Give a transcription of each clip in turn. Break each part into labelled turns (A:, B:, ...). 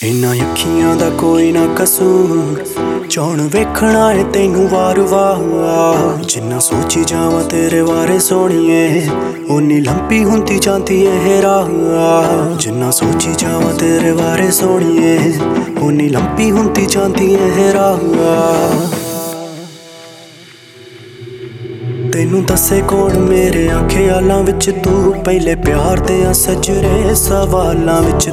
A: इन्हां अखियां दा कोई ना कसूर, चौण वेखना है तैनू वार वार। जिन्ना सोची जावां तेरे बारे सोहणीए, उन्नी लंबी हुंदी जांदी है राह। जिन्ना सोची जावां तेरे बारे सोहणीए, उन्नी लंबी हुंदी जांदी है राह। तैनू दसे कौन मेरे ख्यालां विच तू, पहले प्यार दे सजरे सवालां विच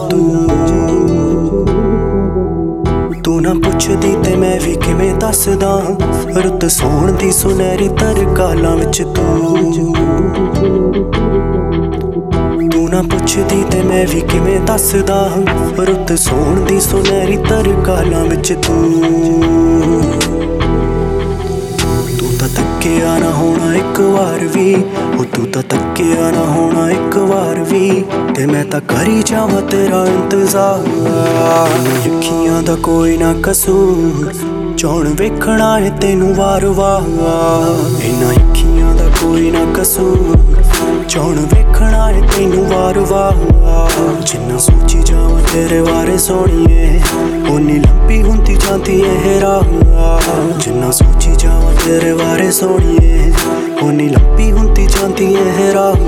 A: तू ना पुछदी ते मैं भी किवें दसदा। रुत सौण दी सुनहरी तरकालां विच तू ना पुछदी ते मैं भी किवें दसदा। रुत सौण दी सुनहरी तरकालां विच तू तां तक्किया ना होना एक वार भी, तू तां तक्किया ना होना एक वार भी, ते मैं तां करी जावां तेरा इंतजार। अखियां दा कोई ना कसूर, चौण वेखना है तैनू वार वार। इन्हां अखियां दा कोई ना कसूर, चौण वेखना है तैनू वार वार। जिन्ना सोची जावां तेरे बारे सोहणीए, उन्नी लंबी हुंदी जांदी है राह। जिन्ना सोची जावां तेरे बारे सोहणीए, उन्नी लंबी हुंदी जांदी है राह।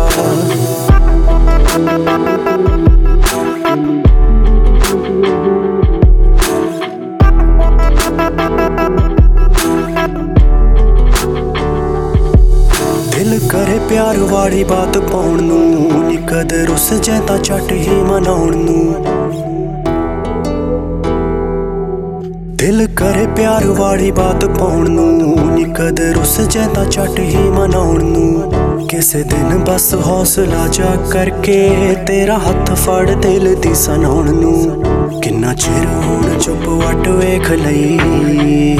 A: दिल करे प्यार वाली बात पाउण नूं, नी कदे रुस जाए तां झट ही मनाउण नूं। दिल करे प्यार वाली बात पाउण नूं, नी कदे रुस जाए तां झट ही मनाउण नूं। किसे दिन बस हौसला जा करके तेरा हत्थ फड़ दिल दी सुनाउण नूं। किन्ना चिर हुण चुप वट वेख लई,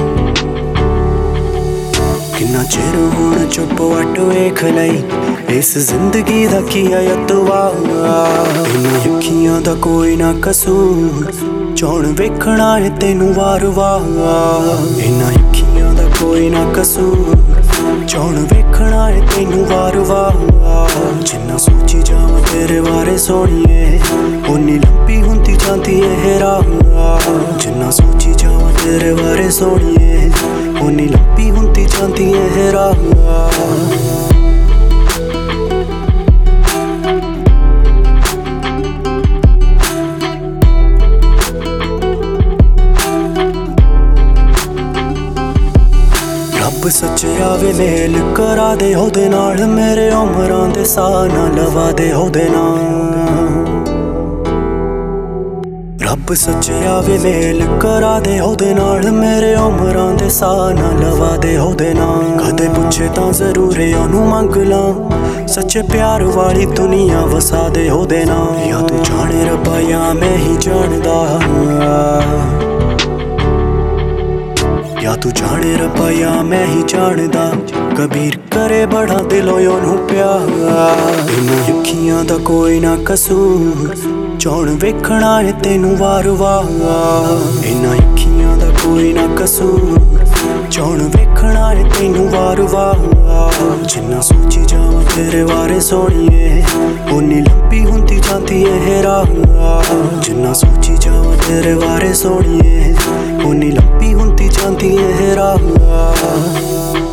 A: किन्ना चिर हुण चुप वट वेख लई, इस जिंदगी दा की अतवार। इन्हां अखियां दा कोई ना कसूर, चौण वेखना है तैनू वार वार। इन्हां अखियां दा कोई ना कसूर, चौण वेखना है तैनू वार वार। जिन्ना सोची जावां तेरे बारे सोहणीए, उन्नी लंबी हुंदी जांदी है राह। जिन्ना सोची जावां तेरे बारे सोहणीए, उन्नी लंबी हुंदी जांदी है राह। रब सच्चा वे मेल करा दे ओहदे नाल, मेरे उमरां दे साह ना लवा दे ओहदे नाल। रब सच्चा वे मेल करा दे ओहदे नाल, मेरे उमरां दे साह ना लवा दे ओहदे नाल। कदे पुछे तां जरूर ओनू मंग लां, सच्चे प्यार वाली दुनिया वसा दे ओहदे नाल। या तू जाने रब्बा या मैं ही जानदा, या तू जाने रब्बा या मैं ही जानदा। कबीर करे बड़ा दिलों ओनू प्यार। इन्हां अखियां दा कोई ना कसूर, चौण वेखना है तैनू वार वार। इन्हां अखियां दा कोई ना कसूर, चौण वेखना है तैनू वार वार। जिन्ना सोची जावां तेरे बारे सोहणीए, उन्नी लंबी हुंदी जांदी है राह। जिन्ना सोची जावां तेरे बारे सोहणीए, उन्नी लंबी हुंदी जांदी है राह।